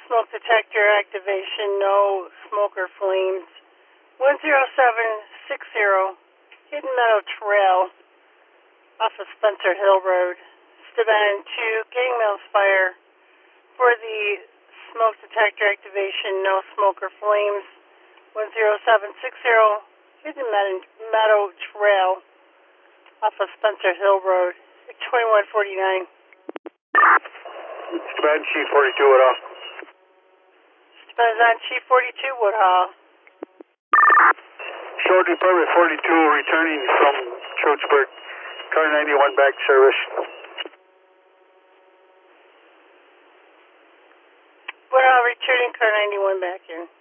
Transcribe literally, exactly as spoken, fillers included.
smoke detector activation, no smoke or flames. one zero seven six zero, Hidden Meadow Trail, off of Spencer Hill Road. Staben two, Gang Mills Fire. For the smoke detector activation, no smoke or flames. one zero seven six zero, Hidden Meadow Trail, off of Spencer Hill Road, twenty-one forty-nine. Staben Chief forty-two, Woodhall. Staben on Chief forty-two, Woodhall. Short Department forty-two returning from Churchburg. Car ninety-one back service. Woodhall returning car ninety-one back in.